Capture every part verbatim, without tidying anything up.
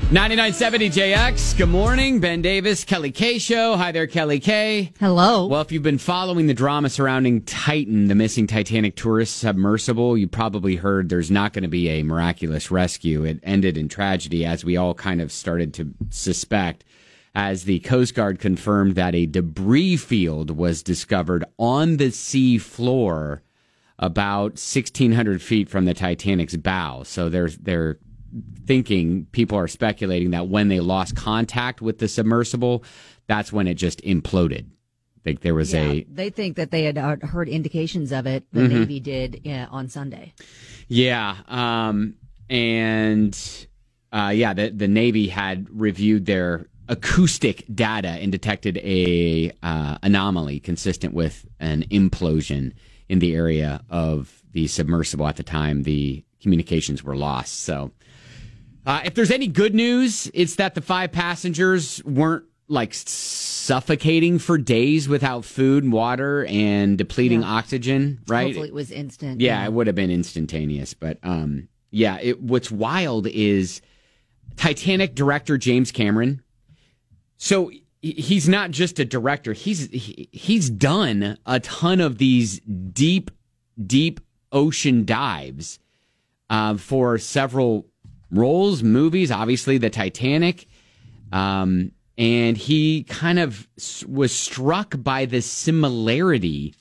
ninety-nine seventy J X, good morning. Ben Davis, Kelly K Show. Hi there, Kelly K. Hello. Well, if you've been following the drama surrounding Titan, the missing Titanic tourist submersible, you probably heard there's not going to be a miraculous rescue. It ended in tragedy, as we all kind of started to suspect, as the Coast Guard confirmed that a debris field was discovered on the sea floor about sixteen hundred feet from the Titanic's bow. So they're, they're thinking, people are speculating that when they lost contact with the submersible, that's when it just imploded. Like there was yeah, a... They think that they had heard indications of it, the mm-hmm. Navy did yeah, on Sunday. Yeah. Um, and uh, yeah, the, the Navy had reviewed their acoustic data and detected a uh, anomaly consistent with an implosion in the area of the submersible at the time the communications were lost. So uh, if there's any good news, it's that the five passengers weren't like suffocating for days without food and water and depleting yeah. oxygen, right? Hopefully it was instant. Yeah, yeah. it would have been instantaneous. But um, yeah, it, what's wild is Titanic director James Cameron. So he's not just a director. He's he, he's done a ton of these deep, deep ocean dives uh, for several roles, movies, obviously the Titanic. Um, and he kind of was struck by the similarity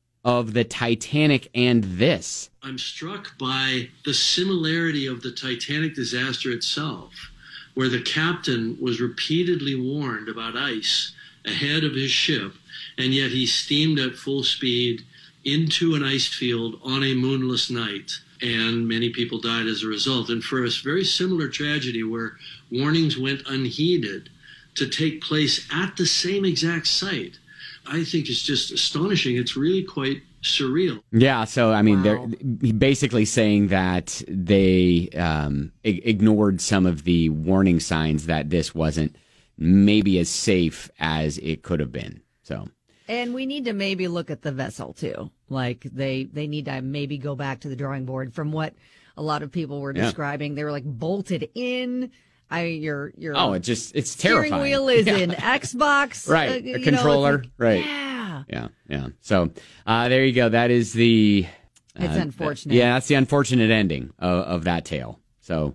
of the Titanic and this. I'm struck by the similarity of the Titanic disaster itself, where the captain was repeatedly warned about ice ahead of his ship, and yet he steamed at full speed into an ice field on a moonless night, and many people died as a result. And for a very similar tragedy where warnings went unheeded to take place at the same exact site, I think it's just astonishing. It's really quite surreal. Yeah, so I mean, wow. they're basically saying that they um, I- ignored some of the warning signs that this wasn't maybe as safe as it could have been. So, and we need to maybe look at the vessel too. Like they they need to maybe go back to the drawing board. From what a lot of people were yeah. describing, they were like bolted in. I your your oh, it just it's steering terrifying. wheel is yeah. in Xbox, right? Uh, a controller, know, like, right? Yeah, yeah, yeah. So uh, there you go. That is the. Uh, it's unfortunate. Yeah, that's the unfortunate ending of, of that tale. So.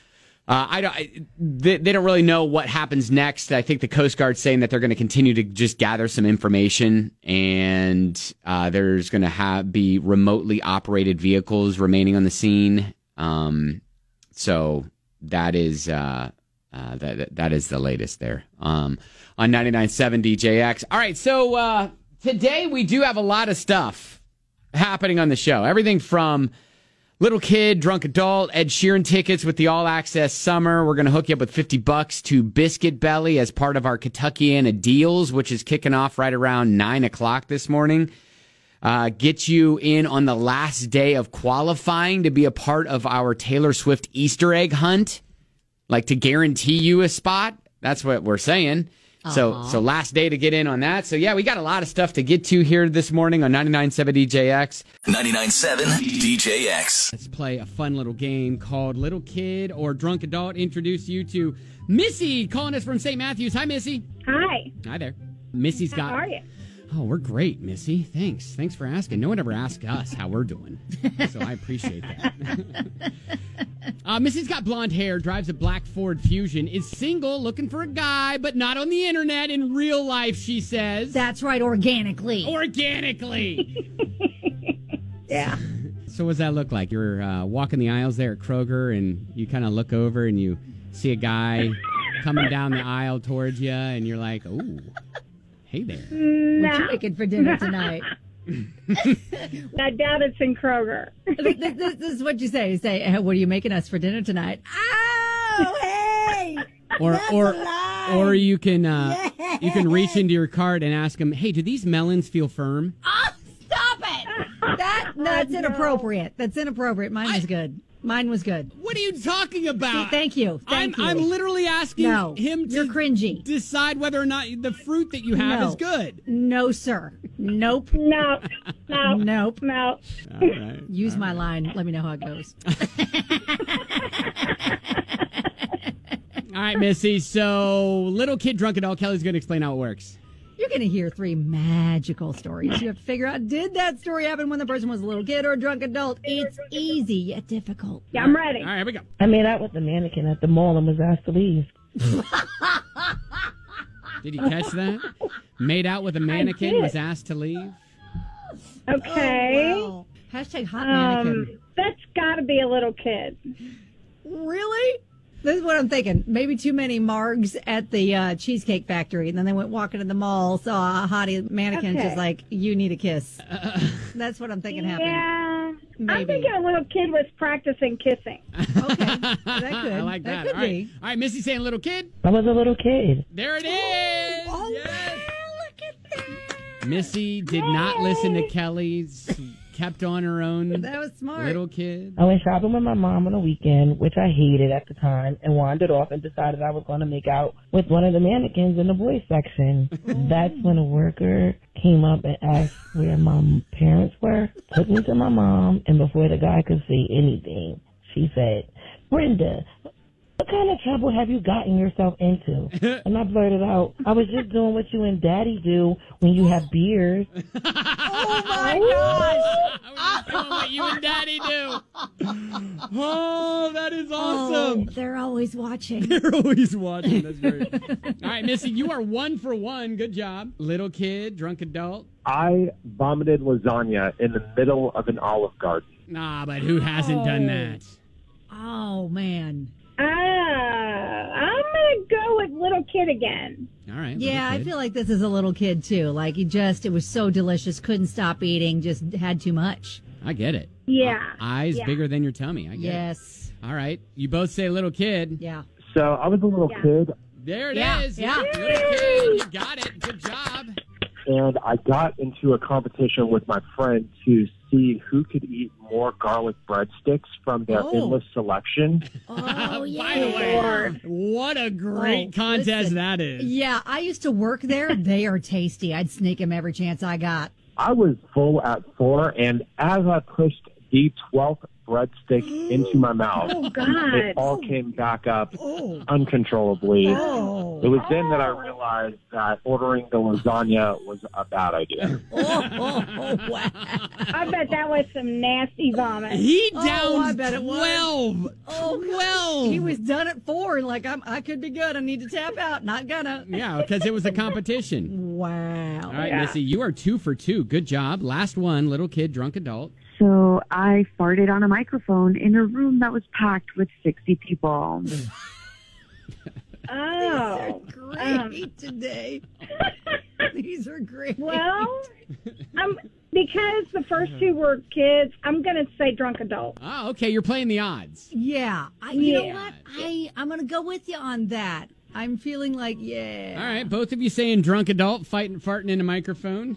Uh, I don't. I, they, they don't really know what happens next. I think the Coast Guard's saying that they're going to continue to just gather some information, and uh, there's going to have be remotely operated vehicles remaining on the scene. Um, so that is uh, uh, that that is the latest there um, on ninety-nine point seven D J X. All right, so uh, today we do have a lot of stuff happening on the show. Everything from Little Kid, Drunk Adult, Ed Sheeran tickets with the All Access Summer. We're going to hook you up with fifty bucks to Biscuit Belly as part of our Kentuckiana Deals, which is kicking off right around nine o'clock this morning. Uh, get you in on the last day of qualifying to be a part of our Taylor Swift Easter egg hunt, like to guarantee you a spot. That's what we're saying. Uh-huh. So, so last day to get in on that. So, yeah, we got a lot of stuff to get to here this morning on ninety-nine point seven D J X. ninety-nine point seven D J X. Let's play a fun little game called Little Kid or Drunk Adult. Introduce you to Missy, calling us from Saint Matthews. Hi, Missy. Hi. Hi there. Missy's got... How are you? Oh, we're great, Missy. Thanks. Thanks for asking. No one ever asked us how we're doing, so I appreciate that. uh, Missy's got blonde hair, drives a black Ford Fusion, is single, looking for a guy, but not on the internet, in real life, she says. That's right, organically. Organically. Yeah. So what does that look like? You're uh, walking the aisles there at Kroger, and you kind of look over, and you see a guy coming down the aisle towards you, and you're like, ooh. Hey there. No. What you making for dinner tonight? I doubt it's in Kroger. this, this, this is what you say. You say, hey, what are you making us for dinner tonight? Oh, hey! Or That's or a lie. or you can uh, Yeah. you can reach into your cart and ask him, hey, do these melons feel firm? Oh, stop it! That no, that's No. inappropriate. That's inappropriate. Mine was good. Mine was good. What are you talking about? See, thank you. Thank I'm, you. I'm literally asking No, him to you're cringy. decide whether or not the fruit that you have No. is good. No, sir. Nope. No. No. Nope. No. All right. Use my line. Let me know how it goes. All right, Missy. So, little kid, drunk adult. Kelly's going to explain how it works. You're going to hear three magical stories. You have to figure out, did that story happen when the person was a little kid or a drunk adult? It's easy yet difficult. Yeah, I'm ready. All right, here we go. I made out with the mannequin at the mall and was asked to leave. Did you catch that? Made out with a mannequin, did. was asked to leave. Okay. Oh, wow. Hashtag hot mannequin. Um, that's got to be a little kid. Really? This is what I'm thinking. Maybe too many margs at the uh, Cheesecake Factory, and then they went walking in the mall, saw a hottie mannequin, Okay. just like, you need a kiss. That's what I'm thinking happened. Yeah. I'm Maybe. thinking a little kid was practicing kissing. Okay, that could. I like that. That could All right. be. All right, Missy saying little kid. I was a little kid. There it is. Oh, Yes. look at that. Missy did not listen to Kelly's. Kept on her own. That was smart. Little kid. I went shopping with my mom on a weekend, which I hated at the time, and wandered off and decided I was going to make out with one of the mannequins in the boys section. That's when a worker came up and asked where my parents were, took me to my mom, and before the guy could say anything, she said, "Brenda, what kind of trouble have you gotten yourself into?" And I blurted out, "I was just doing what you and Daddy do when you have beers." Oh, my gosh. I was just doing what you and Daddy do. Oh, that is awesome. Oh, they're always watching. They're always watching. That's great. All right, Missy, you are one for one. Good job. Little kid, drunk adult. I vomited lasagna in the middle of an Olive Garden. Nah, but who hasn't done that? Oh, man. Ah, I'm going to go with little kid again. All right. Yeah, little I kid. feel like this is a little kid, too. Like, he just, it was so delicious, couldn't stop eating, just had too much. I get it. Yeah. Eyes Yeah. bigger than your tummy. I get Yes. it. All right. You both say little kid. Yeah. So I was a little Yeah. kid, There it Yeah, is. yeah. Little kid. You got it. Good job. and I got into a competition with my friend to see who could eat more garlic breadsticks from their Oh. endless selection. Oh, yeah. By the way, what a great Oh, contest listen. that is. Yeah, I used to work there. They are tasty. I'd sneak them every chance I got. I was full at four, and as I pushed the twelfth breadstick into my mouth, Oh, God. it all came back up Oh. uncontrollably. Oh. It was then that I realized that ordering the lasagna was a bad idea. Oh, oh, oh, wow. I bet that was some nasty vomit. He Oh, downed I bet it was. twelve. Oh, twelve. He was done at four. Like, I'm, I could be good. I need to tap out. Not gonna. Yeah, because it was a competition. Wow. All right, Yeah. Missy, you are two for two. Good job. Last one, little kid, drunk adult. So I farted on a microphone in a room that was packed with sixty people. Oh. Great Um, today. These are great. well, um, because the first two were kids, I'm going to say drunk adult. Oh, okay. You're playing the odds. Yeah. I, you know Yeah. what? I, I'm going to go with you on that. I'm feeling like, yeah. All right, both of you saying drunk adult, fighting, farting in a microphone.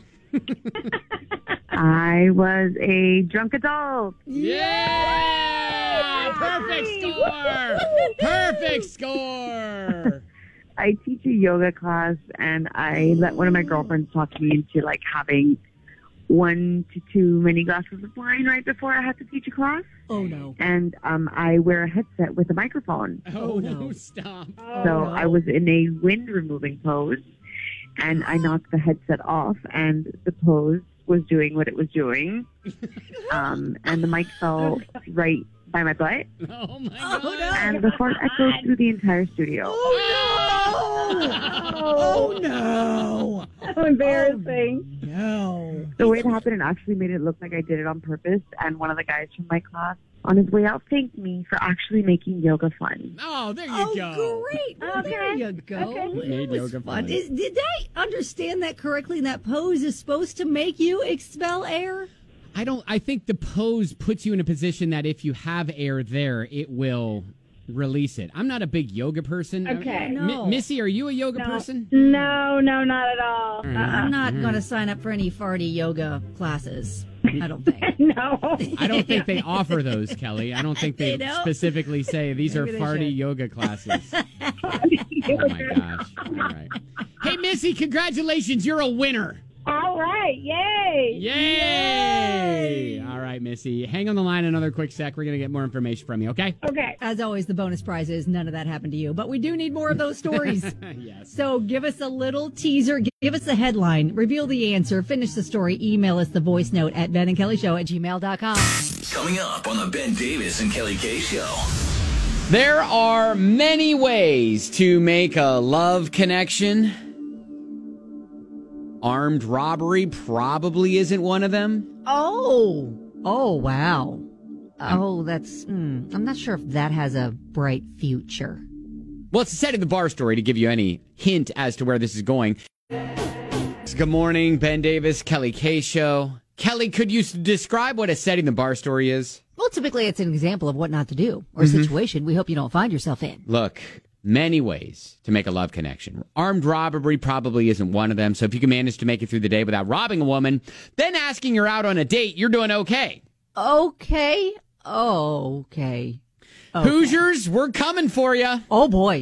I was a drunk adult. Yeah! Perfect score! Perfect score! I teach a yoga class, and I let one of my girlfriends talk me into like having one to two mini glasses of wine right before I have to teach a class. Oh, no. And um, I wear a headset with a microphone. Oh, no. stop. Oh, So no. I was in a wind removing pose, and I knocked the headset off, and the pose was doing what it was doing. Um, and the mic fell right by my butt, Oh, my Oh, God. no. and the fart echoed through the entire studio. Oh, no. How embarrassing. No. The way it happened, it actually made it look like I did it on purpose, and one of the guys from my class, on his way out, thanked me for actually making yoga fun. Oh, there you Oh, go. great. Well, there Okay. you go. Okay. It Made was yoga fun. fun. Is, did I understand that correctly? That pose is supposed to make you expel air? I don't. I think the pose puts you in a position that if you have air there, it will release it. I'm not a big yoga person. Okay. Mi- No. Missy, are you a yoga No. person? No, no, not at all. right. I'm Uh-uh. not Mm. going to sign up for any farty yoga classes. I don't think. No. I don't think they offer those, Kelly. I don't think they, They don't? specifically say these Maybe are they farty should. yoga classes. Oh my gosh. All right. Hey, Missy, congratulations. You're a winner. Oh, All right. Yay. Yay! All right, Missy. Hang on the line another quick sec. We're going to get more information from you, okay? Okay. As always, the bonus prize is none of that happened to you, but we do need more of those stories. Yes. So give us a little teaser. Give us the headline. Reveal the answer. Finish the story. Email us the voice note at Ben and Kelly Show at gmail dot com. Coming up on the Ben Davis and Kelly K Show. There are many ways to make a love connection. Armed robbery probably isn't one of them. Oh. Oh, wow. Oh, that's... Mm, I'm not sure if that has a bright future. Well, it's a setting the bar story to give you any hint as to where this is going. Good morning, Ben Davis, Kelly K Show. Kelly, could you s- describe what a setting the bar story is? Well, typically it's an example of what not to do or Mm-hmm. a situation we hope you don't find yourself in. Look, many ways to make a love connection. Armed robbery probably isn't one of them. So if you can manage to make it through the day without robbing a woman, then asking her out on a date, you're doing okay. Okay. Okay. Okay. Hoosiers, we're coming for you. Oh, boy.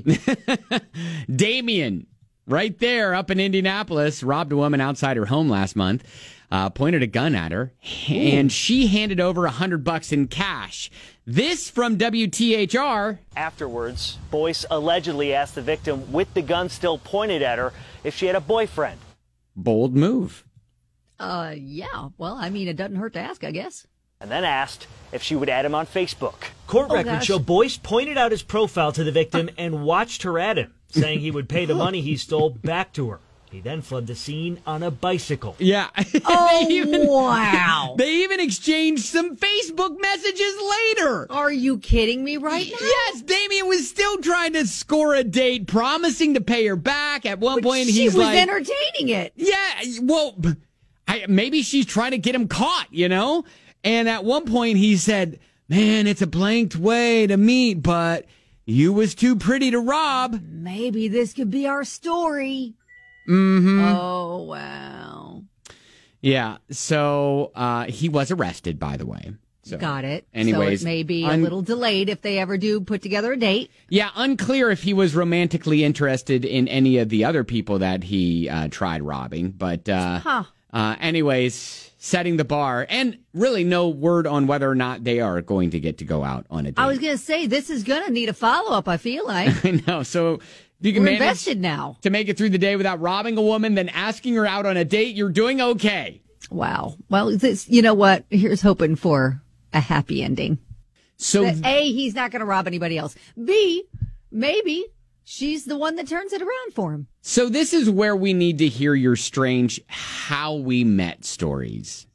Damien, right there up in Indianapolis, robbed a woman outside her home last month, uh, pointed a gun at her, and she handed over a hundred bucks in cash. This from W T H R. Afterwards, Boyce allegedly asked the victim, with the gun still pointed at her, if she had a boyfriend. Bold move. Uh, yeah. Well, I mean, it doesn't hurt to ask, I guess. And then asked if she would add him on Facebook. Court Oh, records gosh. show Boyce pointed out his profile to the victim and watched her at him, saying he would pay the money he stole back to her. He then fled the scene on a bicycle. Yeah. Oh, They even- wow. They even exchanged some Facebook messages later. Are you kidding me right now? Yes, Damien was still trying to score a date, promising to pay her back. At one But point, she he's was like, entertaining it. yeah, well, I, maybe she's trying to get him caught, you know? And at one point, he said, man, it's a blanked way to meet, but you was too pretty to rob. Maybe this could be our story. Mm-hmm. Oh, wow. Yeah, so uh, he was arrested, by the way. So, Got it. Anyways, so it may be un- a little delayed if they ever do put together a date. Yeah, unclear if he was romantically interested in any of the other people that he uh, tried robbing. But uh, Huh. uh, anyways, setting the bar. And really no word on whether or not they are going to get to go out on a date. I was going to say, this is going to need a follow-up, I feel like. I know. So if you can We're manage invested now. to make it through the day without robbing a woman, then asking her out on a date, you're doing okay. Wow. Well, this, you know what? Here's hoping for a happy ending. So That A, he's not going to rob anybody else. B, maybe she's the one that turns it around for him. So this is where we need to hear your strange how we met stories.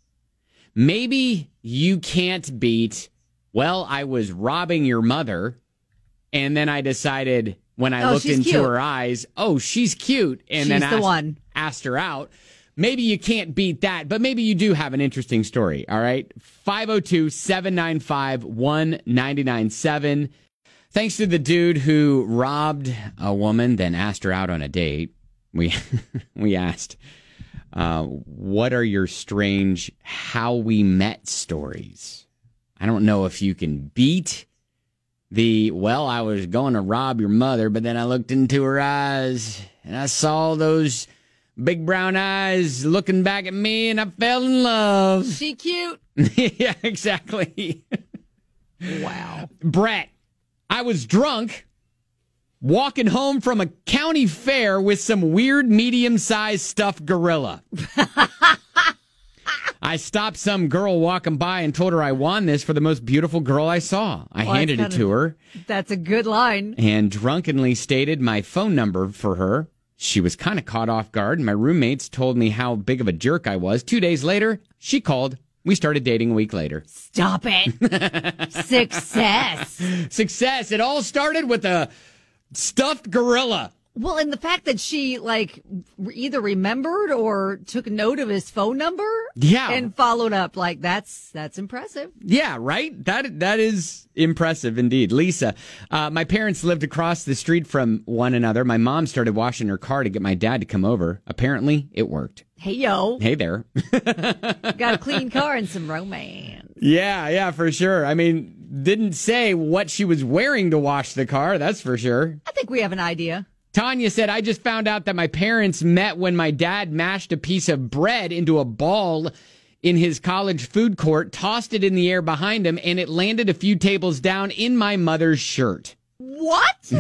Maybe you can't beat, well, I was robbing your mother, and then I decided when I Oh, looked she's into cute. her eyes, oh, she's cute, and She's then the asked, one. asked her out. Maybe you can't beat that, but maybe you do have an interesting story, all right? five oh two, seven nine five, one nine nine seven. Thanks to the dude who robbed a woman, then asked her out on a date. We we asked, uh, what are your strange how we met stories? I don't know if you can beat the, well, I was going to rob your mother, but then I looked into her eyes and I saw those big brown eyes looking back at me and I fell in love. She cute. Yeah, exactly. Wow. Brett, I was drunk walking home from a county fair with some weird medium-sized stuffed gorilla. I stopped some girl walking by and told her I won this for the most beautiful girl I saw. I Well, handed it that's to kinda- her That's a good line. and drunkenly stated my phone number for her. She was kind of caught off guard, and my roommates told me how big of a jerk I was. Two days later, she called. We started dating a week later. Stop it. Success. Success. It all started with a stuffed gorilla. Well, and the fact that she, like, re- either remembered or took note of his phone number. Yeah. And followed up. Like, that's that's impressive. Yeah, right? That That is impressive indeed. Lisa, uh, my parents lived across the street from one another. My mom started washing her car to get my dad to come over. Apparently, it worked. Hey, yo. Hey there. Got a clean car and some romance. Yeah, yeah, for sure. I mean, didn't say what she was wearing to wash the car, that's for sure. I think we have an idea. Tanya said, I just found out that my parents met when my dad mashed a piece of bread into a ball in his college food court, tossed it in the air behind him, and it landed a few tables down in my mother's shirt. What?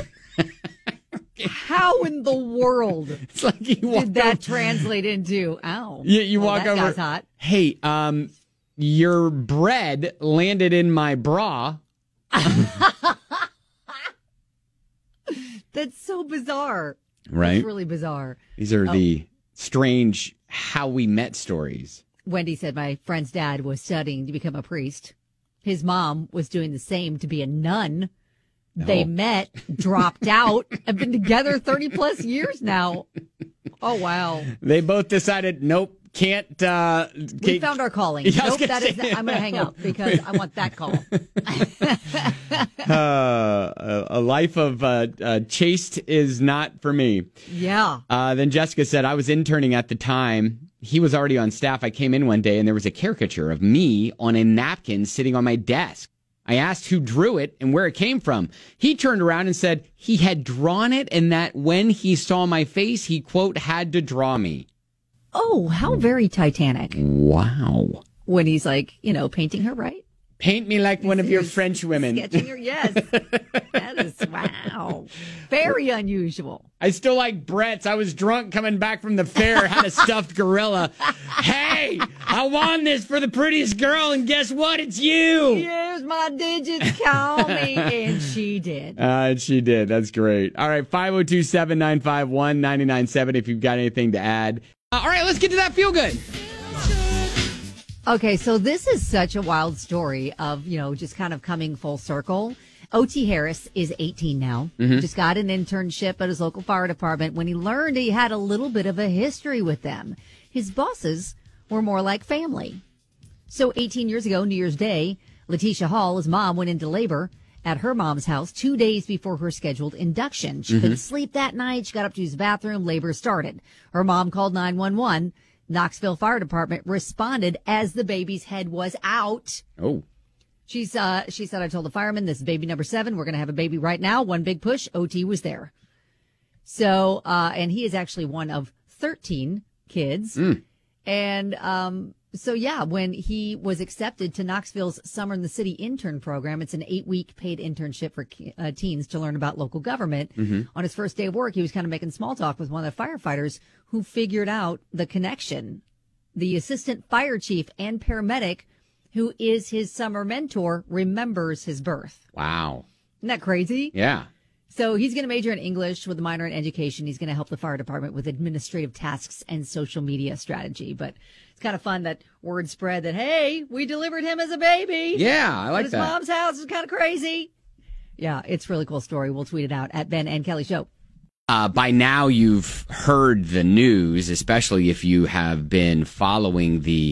How in the world It's like you walk did that over, translate into? Ow. you, you well, walk that over. guy's hot. Hey, um, your bread landed in my bra. That's so bizarre. Right? That's really bizarre. These are Oh. the strange how we met stories. Wendy said my friend's dad was studying to become a priest. His mom was doing the same to be a nun. They Oh. met, dropped out, have been together thirty plus years now. Oh, wow. They both decided, nope, can't. Uh, We can't- found our calling. Yeah, I was Nope, gonna that is. say- I'm going to hang up because I want that call. uh, a, a life of uh, uh, chaste is not for me. Yeah. Uh, then Jessica said, I was interning at the time. He was already on staff. I came in one day and there was a caricature of me on a napkin sitting on my desk. I asked who drew it and where it came from. He turned around and said he had drawn it and that when he saw my face, he, quote, had to draw me. Oh, how very Titanic. Wow. When he's like, you know, painting her, right? Paint me like one of your French women. Sketching her, yes. That is, wow. Very unusual. I still like Brett's. I was drunk coming back from the fair, had a stuffed gorilla. Hey, I won this for the prettiest girl, and guess what? It's you. Here's my digits, call me. And she did. Uh, she did. That's great. All right, five oh two, seven nine five, one nine nine seven if you've got anything to add. Uh, all right, let's get to that feel good. Okay, so this is such a wild story of, you know, just kind of coming full circle. O T Harris is eighteen now. Mhm. Just got an internship at his local fire department when he learned he had a little bit of a history with them. His bosses were more like family. So eighteen years ago, New Year's Day, Letitia Hall, his mom, went into labor at her mom's house two days before her scheduled induction. She Mhm. couldn't sleep that night. She got up to use the bathroom. Labor started. Her mom called nine one one. Knoxville Fire Department responded as the baby's head was out. Oh. She's, uh, she said, I told the fireman, this is baby number seven. We're going to have a baby right now. One big push. O T was there. So, uh, and he is actually one of thirteen kids. Mm. And, um, so yeah, when he was accepted to Knoxville's Summer in the City intern program, it's an eight week paid internship for uh, teens to learn about local government. Mhm. On his first day of work, he was kind of making small talk with one of the firefighters who figured out the connection. The assistant fire chief and paramedic, who is his summer mentor, remembers his birth. Wow. Isn't that crazy? Yeah. So he's going to major in English with a minor in education. He's going to help the fire department with administrative tasks and social media strategy. But it's kind of fun that word spread that, hey, we delivered him as a baby. Yeah, I like At his that. mom's house. Is kind of crazy. Yeah, it's a really cool story. We'll tweet it out at Ben and Kelly Show. Uh, by now, you've heard the news, especially if you have been following the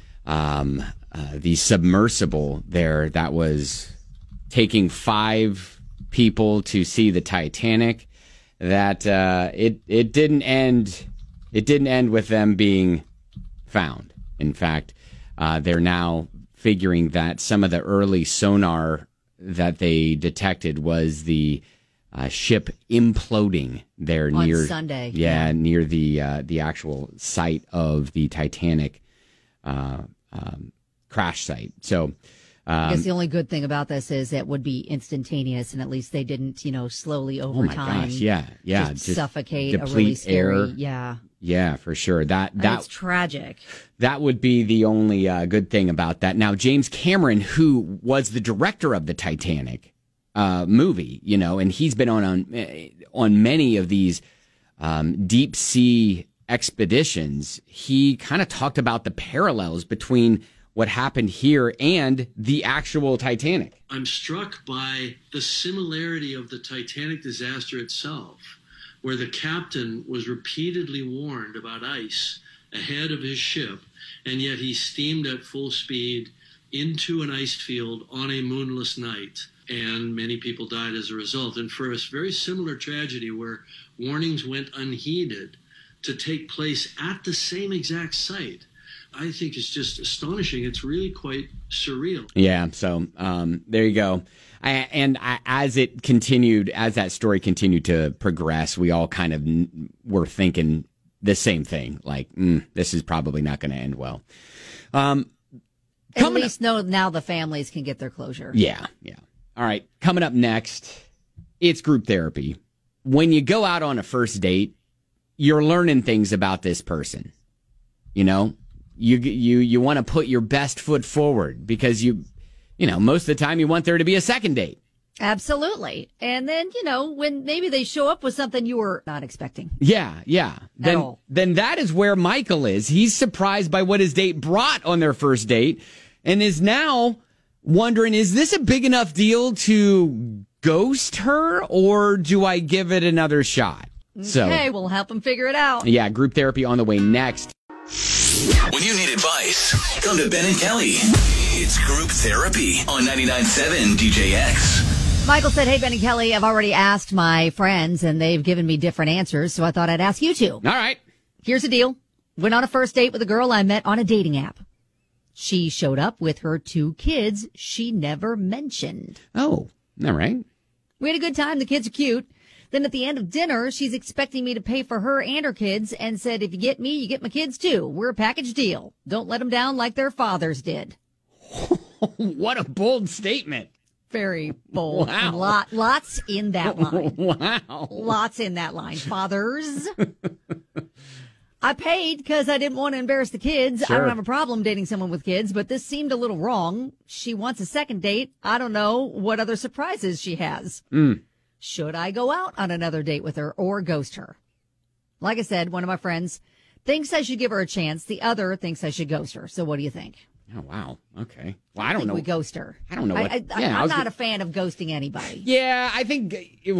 um, uh, the submersible there that was taking five people to see the Titanic. That uh, it it didn't end. It didn't end with them being found. In fact, uh, they're now figuring that some of the early sonar that they detected was the Uh, ship imploding there On near Sunday, yeah, yeah. near the uh, the actual site of the Titanic uh, um, crash site. So, I um, guess the only good thing about this is it would be instantaneous, and at least they didn't, you know, slowly over oh my time. gosh, yeah, yeah, just suffocate a deplete really scary. air. Yeah, Yeah, for sure. That And that it's tragic. That would be the only uh, good thing about that. Now, James Cameron, who was the director of the Titanic uh, movie, you know, and he's been on on, on many of these um, deep sea expeditions, he kind of talked about the parallels between what happened here and the actual Titanic. I'm struck by the similarity of the Titanic disaster itself, where the captain was repeatedly warned about ice ahead of his ship, and yet he steamed at full speed into an ice field on a moonless night, and many people died as a result. And for a very similar tragedy where warnings went unheeded to take place at the same exact site, I think it's just astonishing. It's really quite surreal. Yeah, so um, there you go. I, and I, as it continued, as that story continued to progress, we all kind of n- were thinking the same thing. Like, mm, this is probably not going to end well. Um, At least know now the families can get their closure. Yeah, yeah. All right, coming up next, it's group therapy. When you go out on a first date, you're learning things about this person. You know, you you you want to put your best foot forward because you, you know, most of the time you want there to be a second date. Absolutely. And then, you know, when maybe they show up with something you were not expecting. Yeah, yeah. Then, all. then that is where Michael is. He's surprised by what his date brought on their first date and is now wondering, is this a big enough deal to ghost her or do I give it another shot? So, okay, we'll help him figure it out. Yeah, group therapy on the way next. When you need advice, come to Ben and Kelly. It's group therapy on ninety-nine point seven D J X. Michael said, hey, Ben and Kelly, I've already asked my friends and they've given me different answers, so I thought I'd ask you two. All right. Here's the deal. Went on a first date with a girl I met on a dating app. She showed up with her two kids she never mentioned. Oh, all right. We had a good time. The kids are cute. Then at the end of dinner, she's expecting me to pay for her and her kids and said, if you get me, you get my kids too. We're a package deal. Don't let them down like their fathers did. What a bold statement. Very bold. Wow. Lot, lots in that line. Wow. Lots in that line. Fathers. I paid because I didn't want to embarrass the kids. Sure. I don't have a problem dating someone with kids, but this seemed a little wrong. She wants a second date. I don't know what other surprises she has. Mm. Should I go out on another date with her or ghost her? Like I said, one of my friends thinks I should give her a chance. The other thinks I should ghost her. So what do you think? Oh, wow. Okay. Well, I don't think know. we ghost her. I don't know what. I, I, yeah, I I'm was not gonna- a fan of ghosting anybody. Yeah, I think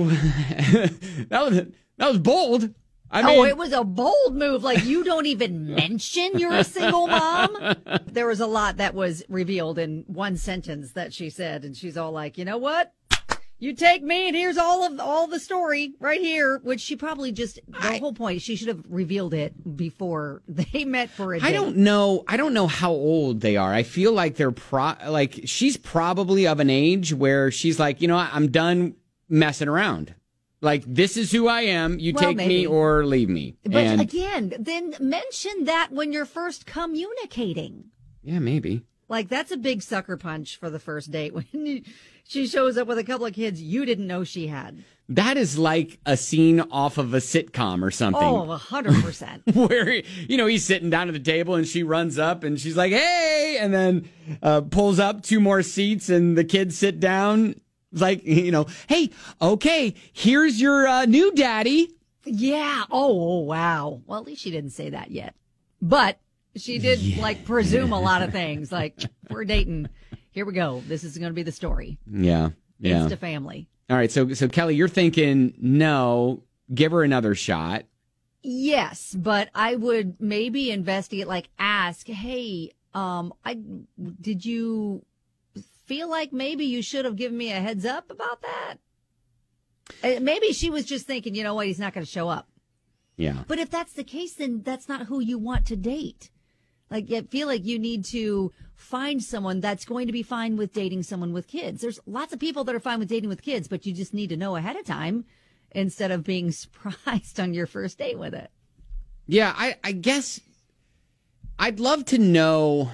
it, that was that was bold. I mean, Oh, it was a bold move. Like, you don't even mention you're a single mom. There was a lot that was revealed in one sentence that she said, and she's all like, you know what? You take me, and here's all of all the story right here, which she probably just, the I- whole point, she should have revealed it before they met for a date. I don't know. I don't know how old they are. I feel like they're pro. Like she's probably of an age where she's like, you know what? I'm done messing around. Like, this is who I am. You Well, take maybe. me or leave me. But and again, then mention that when you're first communicating. yeah, maybe. Like, that's a big sucker punch for the first date. When you, she shows up with a couple of kids you didn't know she had. That is like a scene off of a sitcom or something. Oh, a hundred percent. Where, you know, he's sitting down at the table and she runs up and she's like, hey, and then uh, pulls up two more seats and the kids sit down. Like, you know, hey, okay, here's your uh, new daddy. Yeah. Oh, wow. Well, at least she didn't say that yet. But she did, Yeah. like, presume a lot of things. Like, we're dating. Here we go. This is going to be the story. Yeah, yeah. Insta family. All right, so so Kelly, you're thinking, no, give her another shot. Yes, but I would maybe investigate, like, ask, hey, um, I did you feel like maybe you should have given me a heads up about that? Uh, Maybe she was just thinking, you know what, he's not going to show up. Yeah. But if that's the case, then that's not who you want to date. Like, I feel like you need to find someone that's going to be fine with dating someone with kids. There's lots of people that are fine with dating with kids, but you just need to know ahead of time instead of being surprised on your first date with it. Yeah, I, I guess I'd love to know,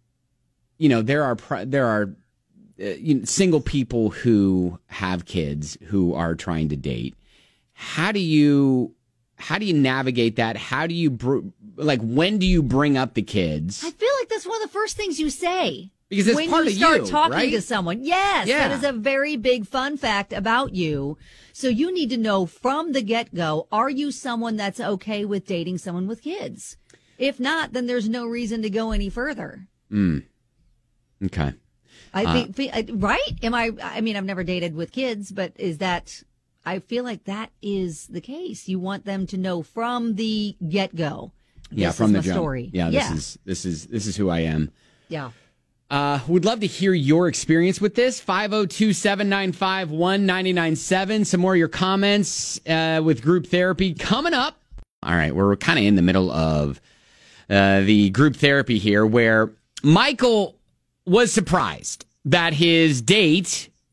you know, there are pri- there are uh, you know, single people who have kids who are trying to date. How do you how do you navigate that? How do you br- like when do you bring up the kids? I feel like that's one of the first things you say. Because it's when part you of start you, talking right? to someone. Yes, Yeah. that is a very big fun fact about you. So you need to know from the get-go, are you someone that's okay with dating someone with kids? If not, then there's no reason to go any further. Mm. Okay. I Uh, think, fe- I- right? Am I, I mean, I've never dated with kids, but is that, I feel like that is the case. You want them to know from the get-go. Yeah, this from is the my jump. story. Yeah, this yeah. is this is this is who I am. Yeah. Uh, would love to hear your experience with this. five oh two, seven nine five, one nine nine seven. Some more of your comments uh, with group therapy coming up. All right, we're kind of in the middle of uh, the group therapy here where Michael was surprised that his date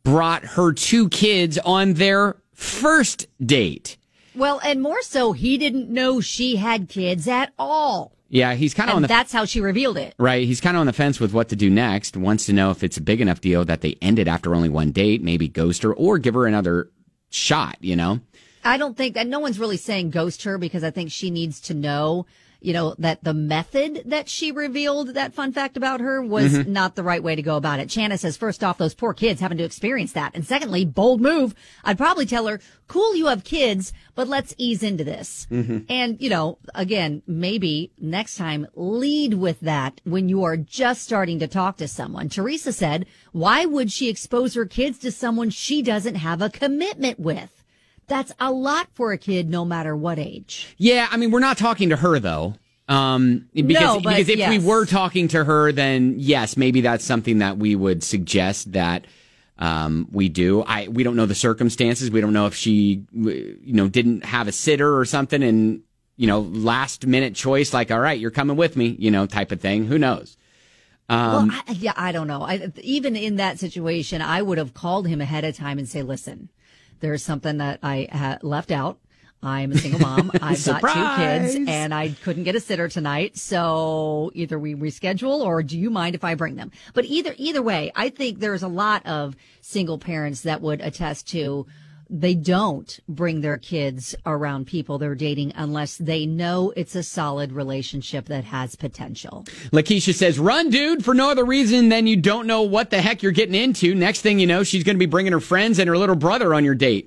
brought her two kids on their first date. Well, and more so, he didn't know she had kids at all. Yeah, he's kind of on the... that's how she revealed it. Right, he's kind of on the fence with what to do next. Wants to know if it's a big enough deal that they ended after only one date, maybe ghost her, or give her another shot, you know? I don't think that no one's really saying ghost her because I think she needs to know, you know, that the method that she revealed that fun fact about her was Mm-hmm. not the right way to go about it. Chana says, first off, those poor kids having to experience that. And secondly, bold move. I'd probably tell her, cool, you have kids, but let's ease into this. Mm-hmm. And, you know, again, maybe next time lead with that when you are just starting to talk to someone. Teresa said, why would she expose her kids to someone she doesn't have a commitment with? That's a lot for a kid, no matter what age. Yeah, I mean, we're not talking to her, though. Um, because, No, but because if yes. we were talking to her, then yes, maybe that's something that we would suggest that um, we do. I we don't know the circumstances. We don't know if she, you know, didn't have a sitter or something, and you know, last minute choice, like, all right, you're coming with me, you know, type of thing. Who knows? Um, well, I, yeah, I don't know. I, even in that situation, I would have called him ahead of time and say, listen, there's something that I ha- left out. I'm a single mom. I've got two kids and I couldn't get a sitter tonight. So either we reschedule or do you mind if I bring them? But either, either way, I think there's a lot of single parents that would attest to they don't bring their kids around people they're dating unless they know it's a solid relationship that has potential. Lakeisha says, run, dude, for no other reason than you don't know what the heck you're getting into. Next thing you know, she's going to be bringing her friends and her little brother on your date.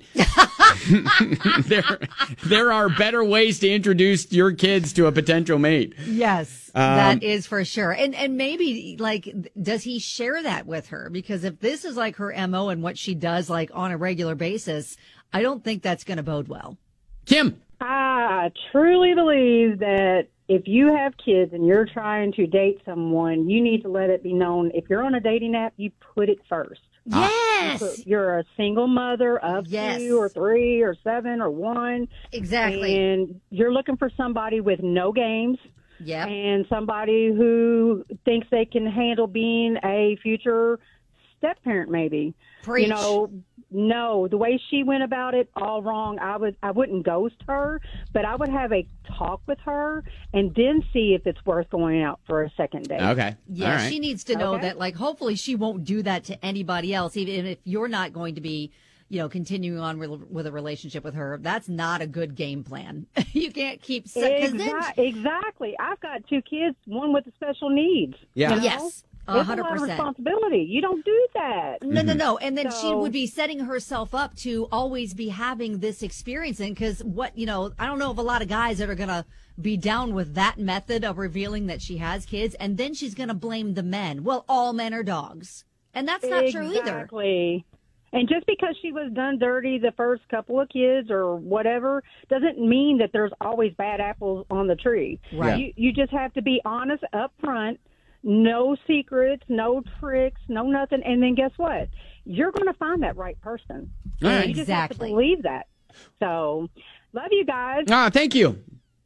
there, there are better ways to introduce your kids to a potential mate. Yes, Um, that is for sure. And and maybe, like, does he share that with her? Because if this is like her M O and what she does, like, on a regular basis, I don't think that's going to bode well. Kim. I truly believe that if you have kids and you're trying to date someone, you need to let it be known. If you're on a dating app, you put it first. Yes. You're a single mother of Yes. two or three or seven or one. Exactly. And you're looking for somebody with no games. Yeah. And somebody who thinks they can handle being a future step parent, maybe. Preach. You know, no, the way she went about it, all wrong. I would, I wouldn't ghost her, but I would have a talk with her and then see if it's worth going out for a second date. Okay. Yeah, All right. she needs to know Okay. that, like, hopefully she won't do that to anybody else, even if you're not going to be, you know, continuing on with, with a relationship with her. That's not a good game plan. You can't keep... se- 'cause then- Exa- exactly. I've got two kids, one with special needs. Yeah. you know? Yes, It's a a hundred lot of percent. responsibility. You don't do that. No, no, no. And then she So- would be setting herself up to always be having this experience. And because what, you know, I don't know of a lot of guys that are going to be down with that method of revealing that she has kids. And then she's going to blame the men. Well, all men are dogs. And that's not true either. Exactly. And just because she was done dirty the first couple of kids or whatever doesn't mean that there's always bad apples on the tree. Right. You, you just have to be honest up front. No secrets, no tricks, no nothing. And then guess what? You're going to find that right person. All right. You just have to Exactly. believe that. So, love you guys. Ah, thank you.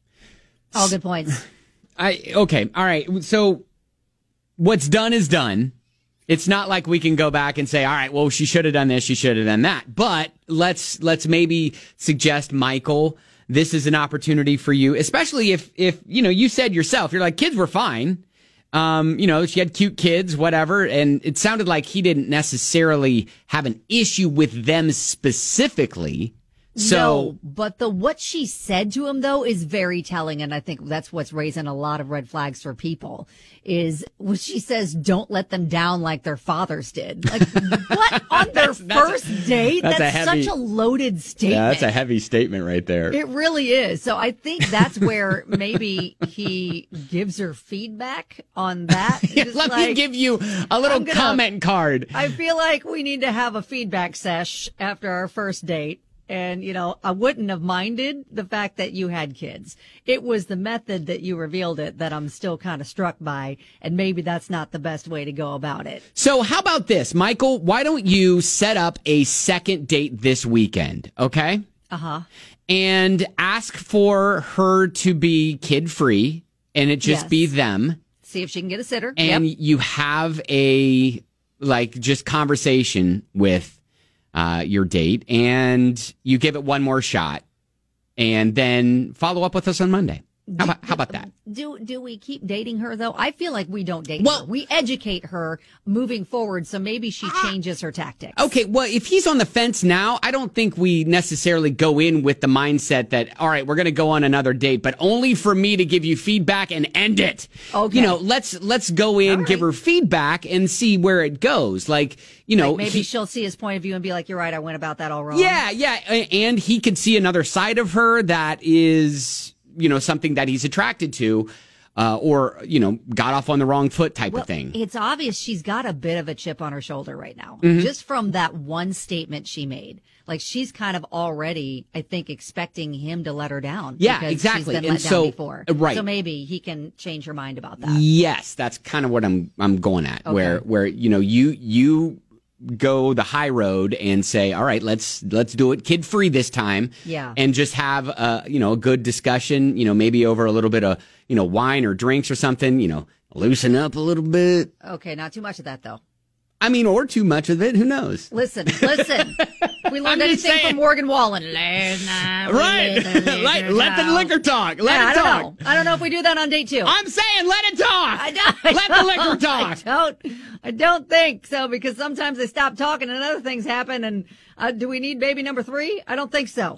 All good points. I okay. All right. So what's done is done. It's not like we can go back and say, all right, well, she should have done this, she should have done that. But let's let's maybe suggest, Michael, this is an opportunity for you, especially if if you know you said yourself, you're like, kids were fine. Um, you know, she had cute kids, whatever, and it sounded like he didn't necessarily have an issue with them specifically. So no, but the what she said to him though is very telling, and I think that's what's raising a lot of red flags for people. Is when she says, "Don't let them down like their fathers did." Like what on their That's- that's first a- date? that's That's, a heavy- such a loaded statement. yeah, that's a heavy statement right there. It really is. So I think that's where maybe he gives her feedback on that. Just Let me like, give you a little I'm gonna- comment card. I feel like we need to have a feedback sesh after our first date. And, you know, I wouldn't have minded the fact that you had kids. It was the method that you revealed it that I'm still kind of struck by. And maybe that's not the best way to go about it. So how about this, Michael? Why don't you set up a second date this weekend, okay? Uh-huh. And ask for her to be kid-free and it just Yes. be them. See if she can get a sitter. And Yep. you have a, like, just conversation with uh, your date, and you give it one more shot, and then follow up with us on Monday. How about, how about that? Do do we keep dating her, though? I feel like we don't date well, her. We educate her moving forward, so maybe she changes her tactics. Okay, well, if he's on the fence now, I don't think we necessarily go in with the mindset that, all right, we're going to go on another date, but only for me to give you feedback and end it. Okay. You know, let's let's go in, right. give her feedback, and see where it goes. Like, you know. Like maybe he, she'll see his point of view and be like, you're right, I went about that all wrong. Yeah, yeah, and he could see another side of her that is... you know, something that he's attracted to, uh, or, you know, got off on the wrong foot type well, of thing. It's obvious she's got a bit of a chip on her shoulder right now, mm-hmm. just from that one statement she made. Like, she's kind of already, I think, expecting him to let her down. Yeah, because exactly. She's been and let so, down before. Right. So maybe he can change her mind about that. Yes, that's kind of what I'm I'm going at. Okay. Where where you know you you go the high road and say, all right, let's let's do it kid free this time. Yeah. And just have a you know a good discussion. You know, maybe over a little bit of you know wine or drinks or something. You know, loosen up a little bit. Okay, not too much of that though. I mean, or too much of it. Who knows? Listen, listen. We learned anything saying. from Morgan Wallen. Right. Right. Let the liquor talk. Let yeah, it I talk. Don't know. I don't know if we do that on date two. I'm saying let it talk. I don't, I let don't, the liquor talk. I don't, I don't think so, because sometimes they stop talking and other things happen. And uh, do we need baby number three? I don't think so.